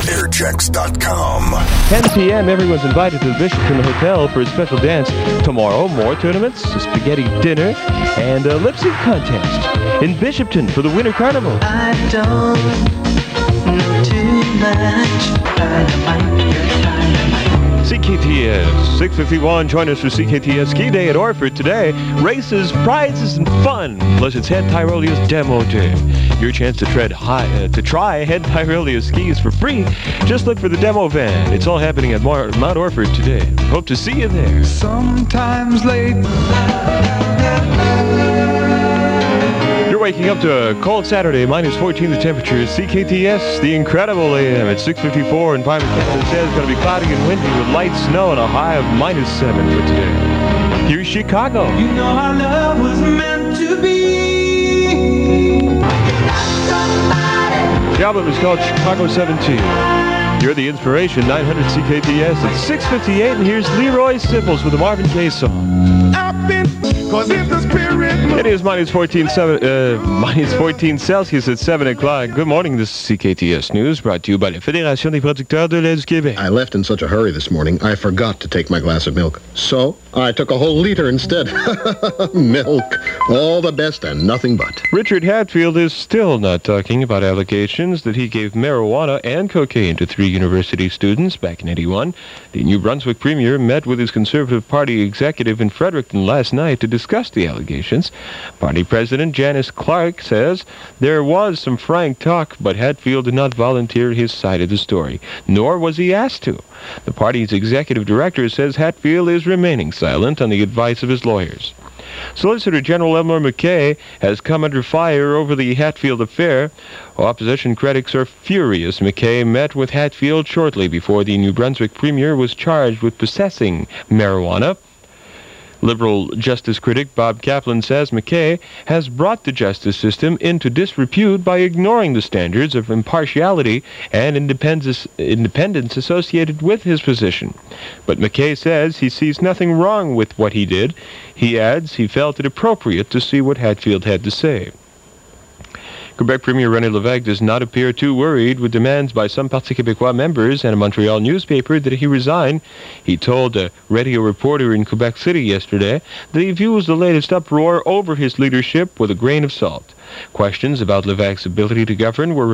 Airchecks.com. 10 p.m. Everyone's invited to the Bishopton Hotel for a special dance. Tomorrow, more tournaments, a spaghetti dinner, and a lip sync contest in Bishopton for the Winter Carnival. I don't know too much. CKTS 651. Join us for CKTS Ski Day at Orford today. Races, prizes, and fun. Plus, it's Head Tyrolia's Demo Day. Your chance to try Head Tyrolia skis for free. Just look for the demo van. It's all happening at Mount Orford today. Hope to see you there. Sometimes late. You're waking up to a cold Saturday, minus 14 the temperature. CKTS, the incredible AM at 6:54 in Private Canada says it's going to be cloudy and windy with light snow and a high of minus 7 for today. Here's Chicago. You know our love was meant to be. The album is called Chicago 17. You're the inspiration, 900 CKTS at 6:58, and here's Leroy Sibbles with a Marvin Gaye song. It is minus 14 Celsius at 7 o'clock. Good morning, this is CKTS News, brought to you by la Fédération des producteurs de lait du Québec. I left in such a hurry this morning, I forgot to take my glass of milk. So, I took a whole liter instead. Milk. All the best and nothing but. Richard Hatfield is still not talking about allegations that he gave marijuana and cocaine to 3 university students back in 81. The New Brunswick Premier met with his Conservative Party executive in Fredericton last night to discuss the allegations. Party President Janice Clark says there was some frank talk, but Hatfield did not volunteer his side of the story, nor was he asked to. The party's executive director says Hatfield is remaining silent on the advice of his lawyers. Solicitor General Elmer MacKay has come under fire over the Hatfield affair. Opposition critics are furious. MacKay met with Hatfield shortly before the New Brunswick Premier was charged with possessing marijuana. Liberal justice critic Bob Kaplan says MacKay has brought the justice system into disrepute by ignoring the standards of impartiality and independence associated with his position. But MacKay says he sees nothing wrong with what he did. He adds he felt it appropriate to see what Hatfield had to say. Quebec Premier René Lévesque does not appear too worried with demands by some Parti Québécois members and a Montreal newspaper that he resign. He told a radio reporter in Quebec City yesterday that he views the latest uproar over his leadership with a grain of salt. Questions about Lévesque's ability to govern were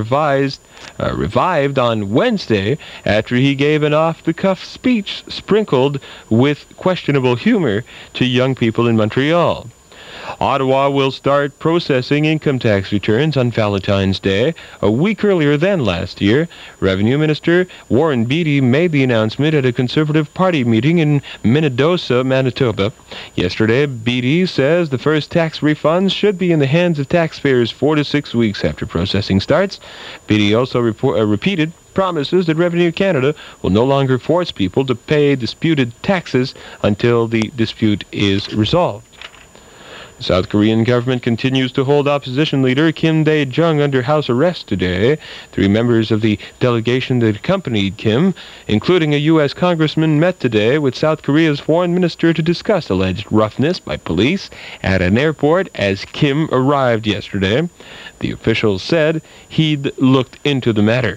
revived on Wednesday after he gave an off-the-cuff speech sprinkled with questionable humor to young people in Montreal. Ottawa will start processing income tax returns on Valentine's Day, a week earlier than last year. Revenue Minister Warren Beatty made the announcement at a Conservative Party meeting in Minnedosa, Manitoba. Yesterday, Beatty says the first tax refunds should be in the hands of taxpayers 4 to 6 weeks after processing starts. Beatty also repeated promises that Revenue Canada will no longer force people to pay disputed taxes until the dispute is resolved. The South Korean government continues to hold opposition leader Kim Dae-jung under house arrest today. 3 members of the delegation that accompanied Kim, including a U.S. congressman, met today with South Korea's foreign minister to discuss alleged roughness by police at an airport as Kim arrived yesterday. The officials said he'd looked into the matter.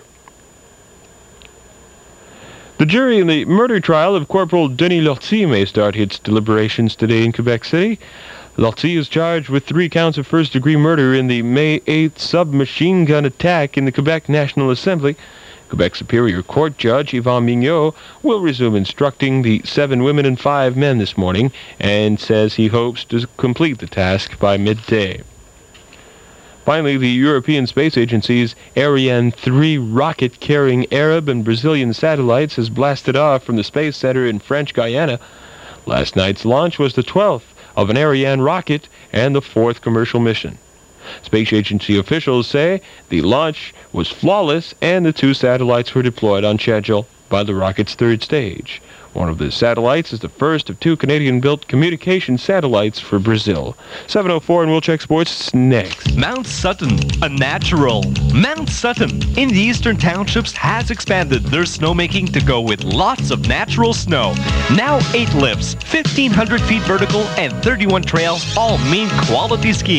The jury in the murder trial of Corporal Denis Lortie may start its deliberations today in Quebec City. Lortie is charged with 3 counts of first-degree murder in the May 8th submachine gun attack in the Quebec National Assembly. Quebec Superior Court Judge Yvan Mignot will resume instructing the 7 women and 5 men this morning and says he hopes to complete the task by midday. Finally, the European Space Agency's Ariane 3 rocket carrying Arab and Brazilian satellites has blasted off from the Space Center in French Guiana. Last night's launch was the 12th of an Ariane rocket and the 4th commercial mission. Space Agency officials say the launch was flawless and the 2 satellites were deployed on schedule by the rocket's 3rd stage. One of the satellites is the first of 2 Canadian-built communication satellites for Brazil. 7:04 and we'll check sports next. Mount Sutton, a natural. Mount Sutton in the Eastern Townships has expanded their snowmaking to go with lots of natural snow. Now 8 lifts, 1,500 feet vertical, and 31 trails all mean quality skiing.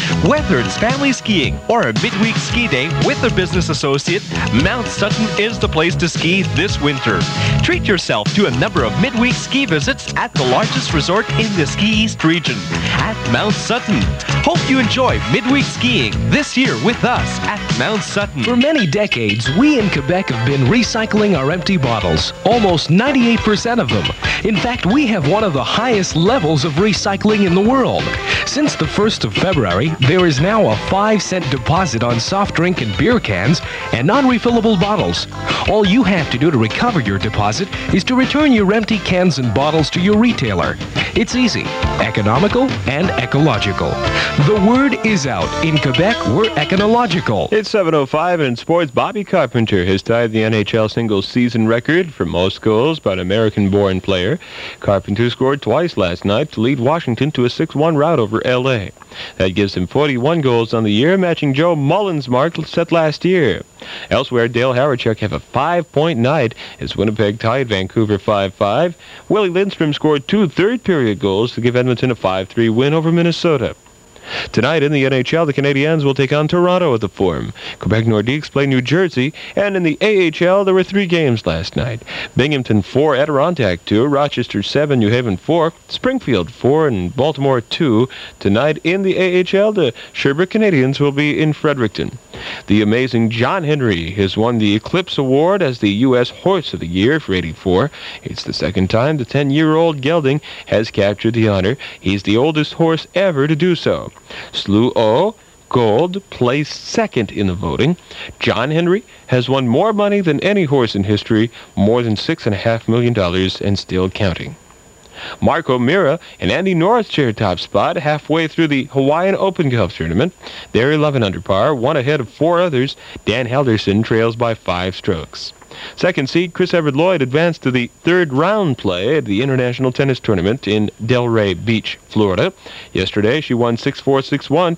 Whether it's family skiing or a midweek ski day with a business associate, Mount Sutton is the place to ski this winter. Treat yourself to a number of midweek ski visits at the largest resort in the Ski East region, at Mount Sutton. Hope you enjoy midweek skiing this year with us at Mount Sutton. For many decades, we in Quebec have been recycling our empty bottles, almost 98% of them. In fact, we have one of the highest levels of recycling in the world. Since the 1st of February, there is now a 5-cent deposit on soft drink and beer cans and non-refillable bottles. All you have to do to recover your deposit is to return your empty cans and bottles to your retailer. It's easy, economical, and ecological. The word is out. In Quebec, we're econological. It's 7:05 and in sports. Bobby Carpenter has tied the NHL singles season record for most goals by an American-born player. Carpenter scored twice last night to lead Washington to a 6-1 rout over L.A. That gives him 41 goals on the year, matching Joe Mullen's mark set last year. Elsewhere, Dale Hawerchuk have a 5-point night as Winnipeg tied Vancouver 5-5. Willie Lindstrom scored 2 third-period goals to give Edmonton a 5-3 win over Minnesota. Tonight in the NHL, the Canadiens will take on Toronto at the Forum. Quebec Nordiques play New Jersey, and in the AHL, there were 3 games last night. Binghamton 4, Adirondack 2, Rochester 7, New Haven 4, Springfield 4, and Baltimore 2. Tonight in the AHL, the Sherbrooke Canadiens will be in Fredericton. The amazing John Henry has won the Eclipse Award as the U.S. Horse of the Year for '84. It's the second time the 10-year-old gelding has captured the honor. He's the oldest horse ever to do so. Slew O Gold placed second in the voting. John Henry has won more money than any horse in history, more than $6.5 million, and still counting. Mark O'Meara and Andy Norris share top spot halfway through the Hawaiian Open Golf Tournament. They're 11 under par, one ahead of 4 others. Dan Helderson trails by 5 strokes. Second seed Chris Everett Lloyd advanced to the 3rd round play at the International Tennis Tournament in Delray Beach, Florida. Yesterday, she won 6-4,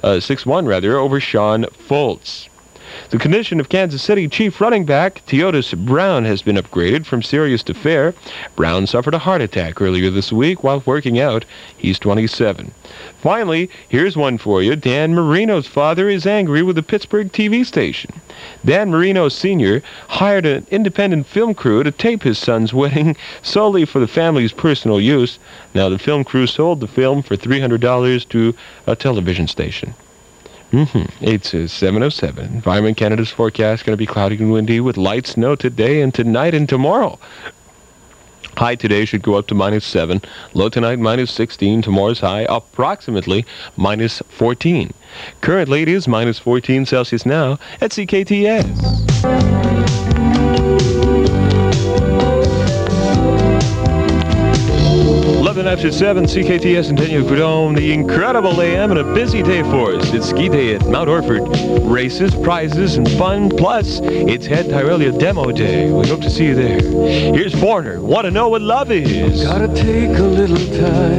6-1 over Sean Foltz. The condition of Kansas City chief running back Teodus Brown has been upgraded from serious to fair. Brown suffered a heart attack earlier this week while working out. He's 27. Finally, here's one for you. Dan Marino's father is angry with the Pittsburgh TV station. Dan Marino Sr. hired an independent film crew to tape his son's wedding solely for the family's personal use. Now, the film crew sold the film for $300 to a television station. It's 7:07. Environment Canada's forecast going to be cloudy and windy with light snow today and tonight and tomorrow. High today should go up to -7. Low tonight -16. Tomorrow's high approximately -14. Currently it is -14 Celsius now at CKTS. 11 after 7, CKTS and Daniel Prudhomme, the incredible AM and a busy day for us. It's ski day at Mount Orford. Races, prizes, and fun. Plus, it's Head Tyrelia Demo Day. We hope to see you there. Here's Foreigner. Want to know what love is? Gotta take a little time.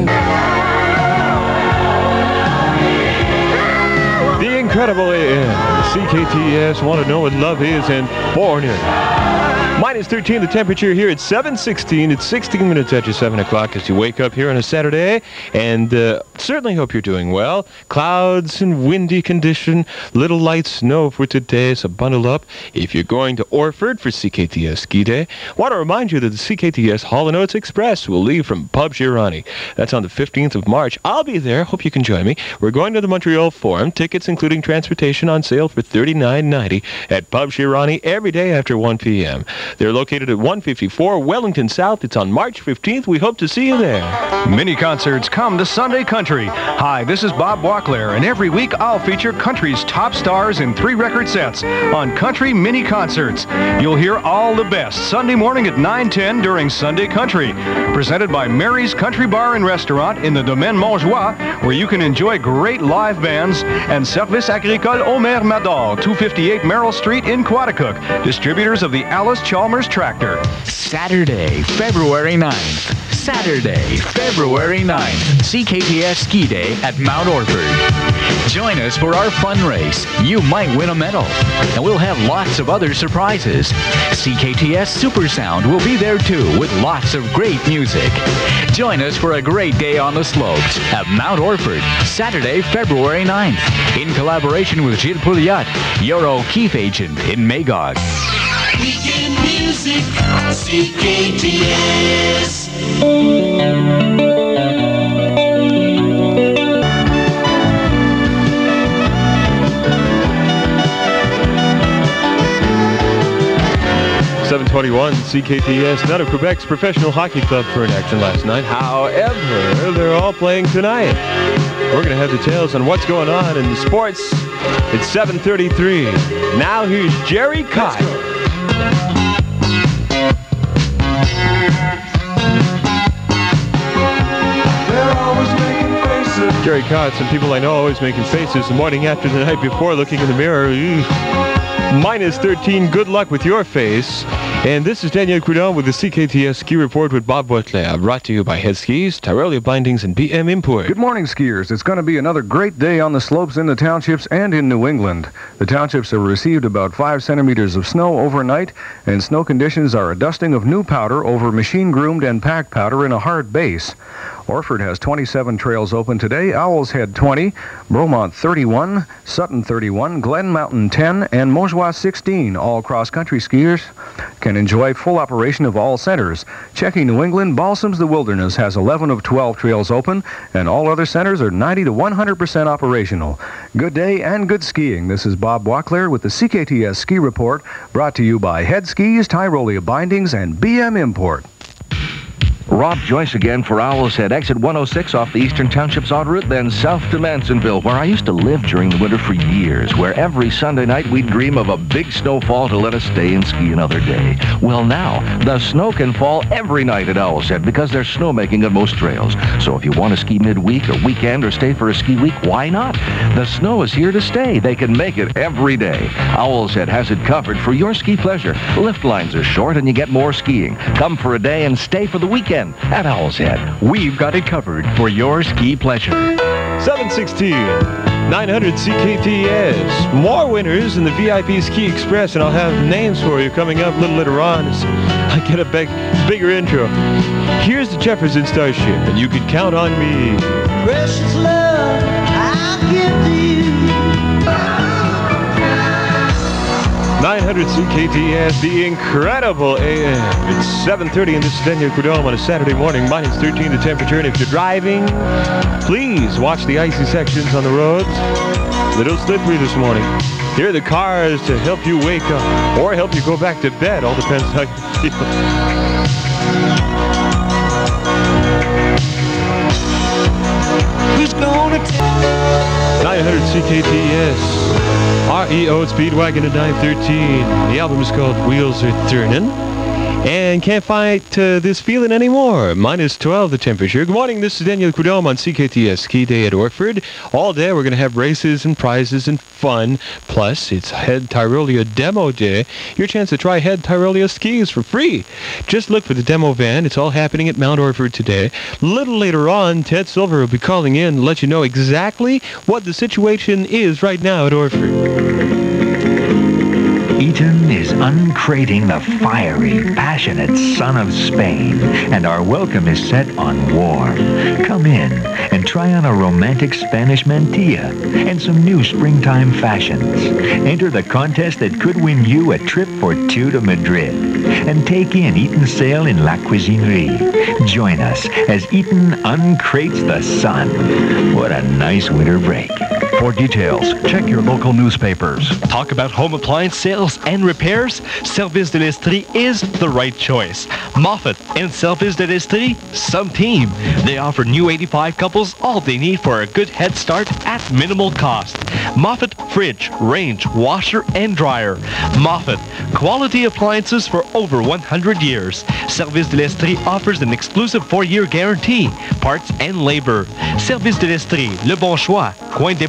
The incredible AM, CKTS. Want to know what love is, and Foreigner. -13 the temperature here at 7:16. It's 16 minutes after 7 o'clock as you wake up here on a Saturday. And certainly hope you're doing well. Clouds and windy condition. Little light snow for today, so bundle up if you're going to Orford for CKTS Ski Day. Want to remind you that the CKTS Hall & Oates Express will leave from Pub Girani. That's on the 15th of March. I'll be there. Hope you can join me. We're going to the Montreal Forum. Tickets, including transportation, on sale for $39.90 at Pub Girani every day after 1 p.m. They're located at 154 Wellington South. It's on March 15th. We hope to see you there. Mini concerts come to Sunday Country. Hi, this is Bob Walkler, and every week I'll feature country's top stars in 3 record sets on Country Mini Concerts. You'll hear all the best Sunday morning at 9:10 during Sunday Country. Presented by Mary's Country Bar and Restaurant in the Domaine Montjoie, where you can enjoy great live bands, and Service Agricole Omer Mador, 258 Merrill Street in Quaticook, distributors of the Alice Chalmers Tractor. Saturday, February 9th. Saturday, February 9th. CKTS Ski Day at Mount Orford. Join us for our fun race. You might win a medal. And we'll have lots of other surprises. CKTS Super Sound will be there too with lots of great music. Join us for a great day on the slopes at Mount Orford, Saturday, February 9th, in collaboration with Gilles Pouliot, your O'Keefe agent in Magog. Weekend music, CKTS. 7:21, CKTS, none of Quebec's professional hockey clubs were in action last night. However, they're all playing tonight. We're going to have details on what's going on in the sports. It's 7:33. Now here's Jerry Cott. Jerry Cott, some people I know always making faces the morning after the night before, looking in the mirror. Minus 13, good luck with your face. And this is Daniel Coudon with the CKTS Ski Report with Bob Butler, brought to you by Head Skis, Tyrolia Bindings, and BM Import. Good morning, skiers. It's going to be another great day on the slopes in the townships and in New England. The townships have received about 5 centimeters of snow overnight, and snow conditions are a dusting of new powder over machine-groomed and packed powder in a hard base. Orford has 27 trails open today, Owl's Head 20, Bromont 31, Sutton 31, Glen Mountain 10, and Montjoie 16. All cross-country skiers can enjoy full operation of all centers. Checking New England, Balsams the Wilderness has 11 of 12 trails open, and all other centers are 90 to 100% operational. Good day and good skiing. This is Bob Wackler with the CKTS Ski Report, brought to you by Head Skis, Tyrolia Bindings, and BM Import. Rob Joyce again for Owl's Head. Exit 106 off the Eastern Townships en route, then south to Mansonville, where I used to live during the winter for years, where every Sunday night we'd dream of a big snowfall to let us stay and ski another day. Well, now, the snow can fall every night at Owl's Head because there's snowmaking at most trails. So if you want to ski midweek or weekend or stay for a ski week, why not? The snow is here to stay. They can make it every day. Owl's Head has it covered for your ski pleasure. Lift lines are short and you get more skiing. Come for a day and stay for the weekend at Owl's Head. We've got it covered for your ski pleasure. 7:16, 900 CKTS. More winners in the VIP Ski Express, and I'll have names for you coming up a little later on as I get a bigger intro. Here's the Jefferson Starship, and you can count on me. Precious love, I give to you. 900 CKTS, the incredible AM. It's 7:30 and this is Daniel Coudon on a Saturday morning. Minus 13 the temperature, and if you're driving, please watch the icy sections on the roads. A little slippery this morning. Here are the cars to help you wake up or help you go back to bed. All depends how you feel. Who's gonna tell? 900 CKTS. REO Speedwagon at 913. The album is called Wheels Are Turning. And can't fight this feeling anymore. Minus 12 the temperature. Good morning, this is Daniel Coudon on CKTS Ski Day at Orford. All day we're going to have races and prizes and fun. Plus, it's Head Tyrolia Demo Day. Your chance to try Head Tyrolia skis for free. Just look for the demo van. It's all happening at Mount Orford today. A little later on, Ted Silver will be calling in to let you know exactly what the situation is right now at Orford. Eaton is uncrating the fiery, passionate son of Spain, and our welcome is set on warm. Come in and try on a romantic Spanish mantilla and some new springtime fashions. Enter the contest that could win you a trip for two to Madrid. And take in Eaton's sale in La Cuisinerie. Join us as Eaton uncrates the sun. What a nice winter break. For details, check your local newspapers. Talk about home appliance sales and repairs? Service de l'Estrie is the right choice. Moffat and Service de l'Estrie, some team. They offer new 85 couples all they need for a good head start at minimal cost. Moffat fridge, range, washer, and dryer. Moffat, quality appliances for over 100 years. Service de l'Estrie offers an exclusive 4-year guarantee, parts and labor. Service de l'Estrie, Le Bon Choix, Coin des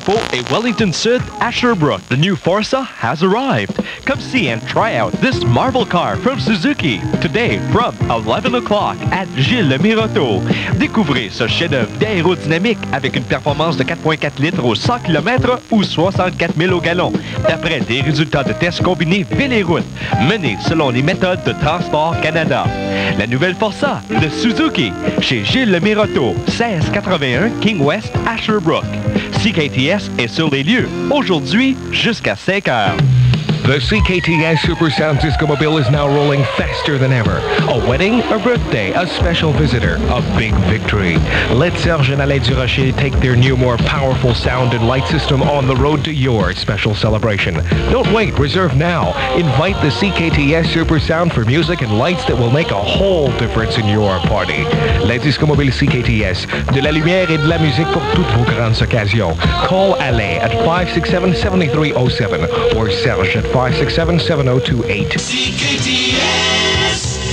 Depot et Wellington Sud à Sherbrooke. The new Forza has arrived. Come see and try out this marvel car from Suzuki today from 11 o'clock at Gilles Lemiroto. Découvrez ce chef-d'œuvre d'aérodynamique avec une performance de 4,4 litres au 100 km ou 64 000 au gallon. D'après des résultats de tests combinés ville et route, menés selon les méthodes de Transport Canada. La nouvelle Forza de Suzuki chez Gilles Lemiroto, 1681 King West à Sherbrooke. CKTS est sur les lieux aujourd'hui jusqu'à 5 heures. The CKTS Super Sound Disco Mobile is now rolling faster than ever. A wedding, a birthday, a special visitor, a big victory. Let Serge and Alain Durocher take their new, more powerful sound and light system on the road to your special celebration. Don't wait, reserve now. Invite the CKTS Super Sound for music and lights that will make a whole difference in your party. Les Disco Mobile CKTS, de la lumière et de la musique pour toutes vos grandes occasions. Call Alain at 567-7307 or Serge at 567-7028. CKTS.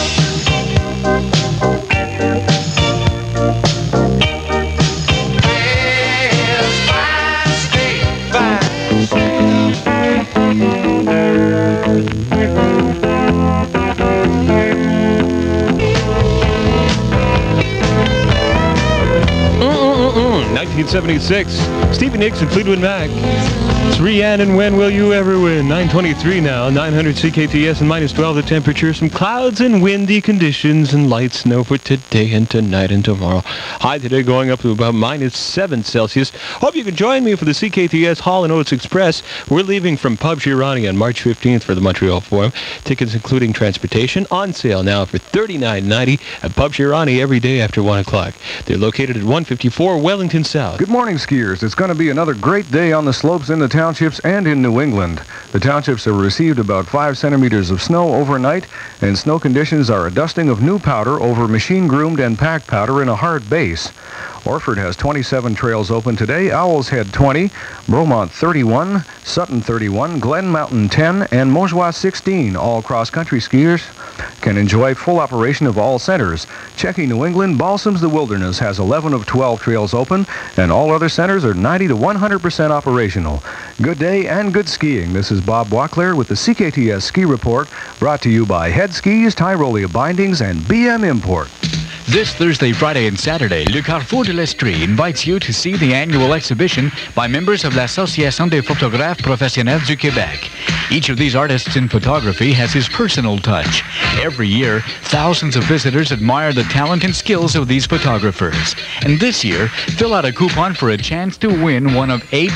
Mm-mm-mm-mm. 1976, Stevie Nicks and Fleetwood Mac. It's Rhiannon, When Will You Ever Win? 9:23 now, 900 CKTS and minus 12 the temperature. Some clouds and windy conditions and light snow for today and tonight and tomorrow. High today going up to about minus 7 Celsius. Hope you can join me for the CKTS Hall & Oates Express. We're leaving from Pub Girani on March 15th for the Montreal Forum. Tickets including transportation on sale now for $39.90 at Pub Girani every day after 1 o'clock. They're located at 154 Wellington South. Good morning, skiers. It's going to be another great day on the slopes in the townships and in New England. The townships have received about 5 centimeters of snow overnight, and snow conditions are a dusting of new powder over machine-groomed and packed powder in a hard base. Orford has 27 trails open today, Owl's Head 20, Bromont 31, Sutton 31, Glen Mountain 10, and Montjoie 16. All cross-country skiers can enjoy full operation of all centers. Checking New England, Balsams the Wilderness has 11 of 12 trails open, and all other centers are 90 to 100% operational. Good day and good skiing. This is Bob Wackler with the CKTS Ski Report, brought to you by Head Skis, Tyrolia Bindings, and BM Import. This Thursday, Friday, and Saturday, Le Carrefour de l'Estrie invites you to see the annual exhibition by members of l'Association des photographes professionnels du Québec. Each of these artists in photography has his personal touch. Every year, thousands of visitors admire the talent and skills of these photographers. And this year, fill out a coupon for a chance to win one of 8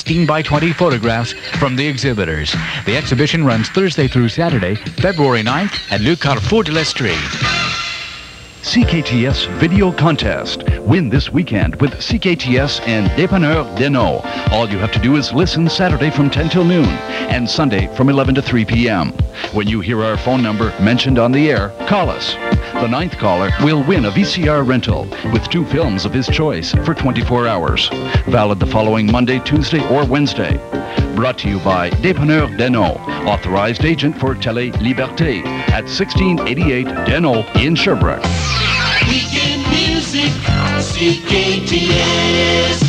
16x20 photographs from the exhibitors. The exhibition runs Thursday through Saturday, February 9th at Le Carrefour de l'Estrie. CKTS Video Contest. Win this weekend with CKTS and Dépanneur Deneau. All you have to do is listen Saturday from 10 till noon and Sunday from 11 to 3 p.m. When you hear our phone number mentioned on the air, call us. The 9th caller will win a VCR rental with 2 films of his choice for 24 hours. Valid the following Monday, Tuesday, or Wednesday. Brought to you by Dépanneur Deneau, authorized agent for Télé Liberté at 1688 Deneau in Sherbrooke. Weekend music, CKTS.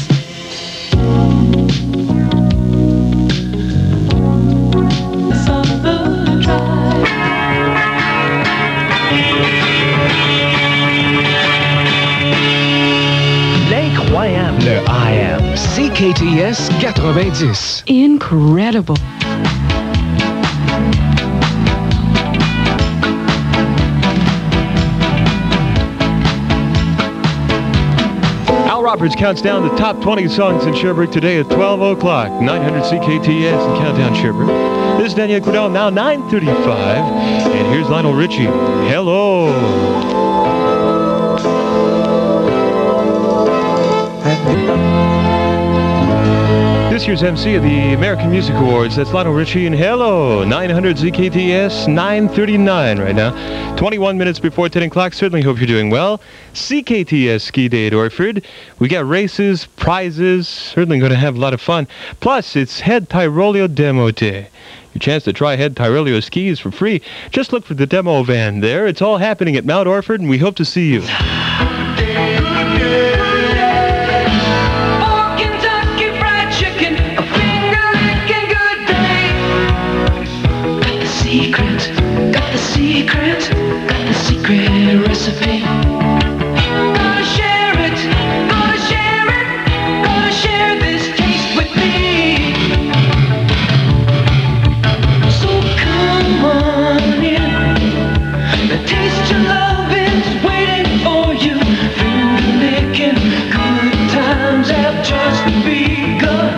L'incroyable I Am. CKTS 90. Incredible. Al Roberts counts down the top 20 songs in Sherbrooke today at 12 o'clock. 900 CKTS and Countdown Sherbrooke. This is Daniel Quidel, now 9:35. And here's Lionel Richie. Hello. This year's MC of the American Music Awards, that's Lionel Richie, and hello, 900 ZKTS, 9:39 right now. 21 minutes before 10 o'clock, certainly hope you're doing well. CKTS Ski Day at Orford. We got races, prizes, certainly going to have a lot of fun. Plus, it's Head Tyrolio Demo Day. Your chance to try Head Tyrolio skis for free. Just look for the demo van there. It's all happening at Mount Orford, and we hope to see you. secret, got the secret recipe. Gonna share it, gonna share it, gonna share this taste with me. So come on in, the taste of love is waiting for you. Finger licking, good times have just begun.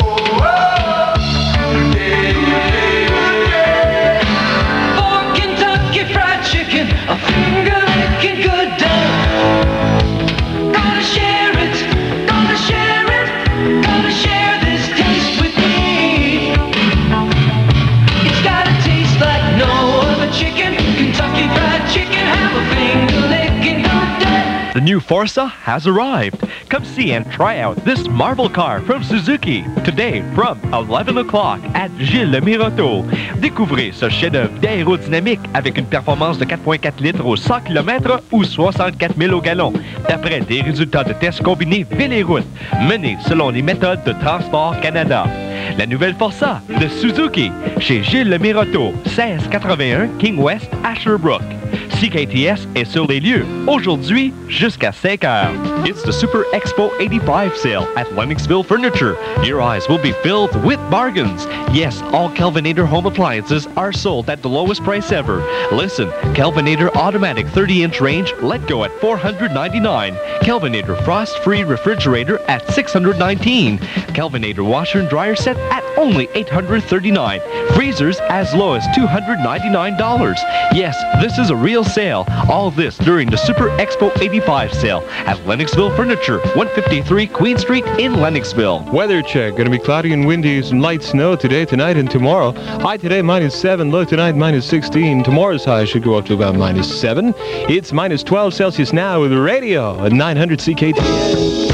A finger-licking good day. Gonna share it, gonna share it, gonna share this taste with me. It's gotta taste like no other chicken. Kentucky Fried Chicken, have a finger-licking good day. The new Forza has arrived. Come see and try out this marvel car from Suzuki today from 11 o'clock at Gilles Mirotto. Découvrez ce chef-d'œuvre d'aérodynamique avec une performance de 4,4 litres au 100 km ou 64 000 au gallon, d'après des résultats de tests combinés ville et route, menés selon les méthodes de Transport Canada. La nouvelle Forza de Suzuki chez Gilles Mirotto, 1681 King West à Sherbrooke. CKTS est sur les lieux aujourd'hui jusqu'à 5 heures. It's the Super Expo 85 sale at Lennoxville Furniture. Your eyes will be filled with bargains. Yes, all Kelvinator home appliances are sold at the lowest price ever. Listen, Kelvinator automatic 30-inch range let go at $499. Kelvinator frost-free refrigerator at $619. Kelvinator washer and dryer set at only $839. Freezers as low as $299. Yes, this is a real sale. All this during the Super Expo 85 sale at Lennoxville Furniture, 153 Queen Street in Lennoxville. Weather check. Going to be cloudy and windy. Some light snow today, tonight, and tomorrow. High today, -7. Low tonight, -16. Tomorrow's high should go up to about -7. It's -12 Celsius now with the radio at 900 CKTS.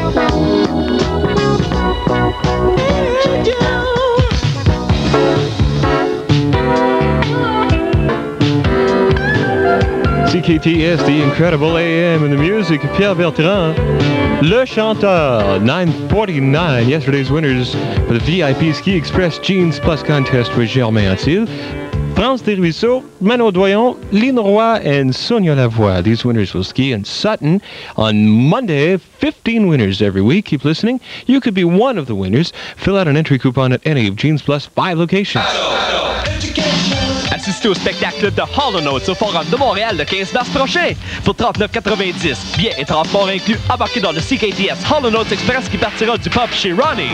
CKTS, the incredible AM and the music of Pierre Bertrand, Le Chanteur, 9:49. Yesterday's winners for the VIP Ski Express Jeans Plus contest were Germain Antil, France Desruisseaux, Manon Doyon, Lynn Roy, and Sonia Lavoie. These winners will ski in Sutton on Monday. 15 winners every week. Keep listening. You could be one of the winners. Fill out an entry coupon at any of Jeans Plus 5 locations. Assistez au spectacle de Hall & Oates au Forum de Montréal le 15 mars prochain. Pour 39,90 $, billets et transport inclus, embarquez dans le CKTS Hall & Oates Express qui partira du pub chez Ronnie.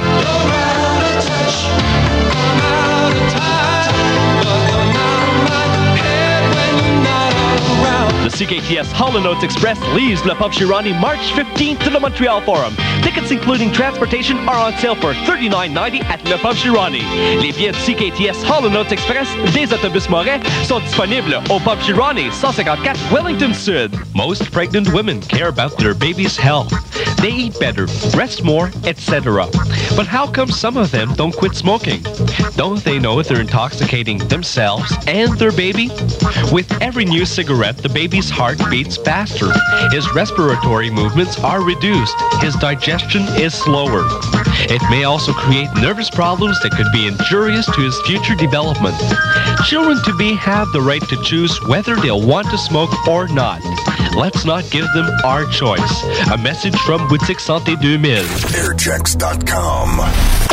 The CKTS Hall & Oates Express leaves Le Pub chez Ronnie March 15th to the Montreal Forum. Tickets including transportation are on sale for $39.90 at Le Pub chez Ronnie. Les billets de CKTS Hall & Oates Express des autobus Moret sont disponibles au Pub chez Ronnie, 154 Wellington Sud. Most pregnant women care about their baby's health. They eat better, rest more, etc. But how come some of them don't quit smoking? Don't they know they're intoxicating themselves and their baby? With every new cigarette, the baby's heart beats faster. His respiratory movements are reduced. His digestion is slower. It may also create nervous problems that could be injurious to his future development. Children to be have the right to choose whether they'll want to smoke or not. Let's not give them our choice. A message from Boutique Santé 2000. Airchecks.com.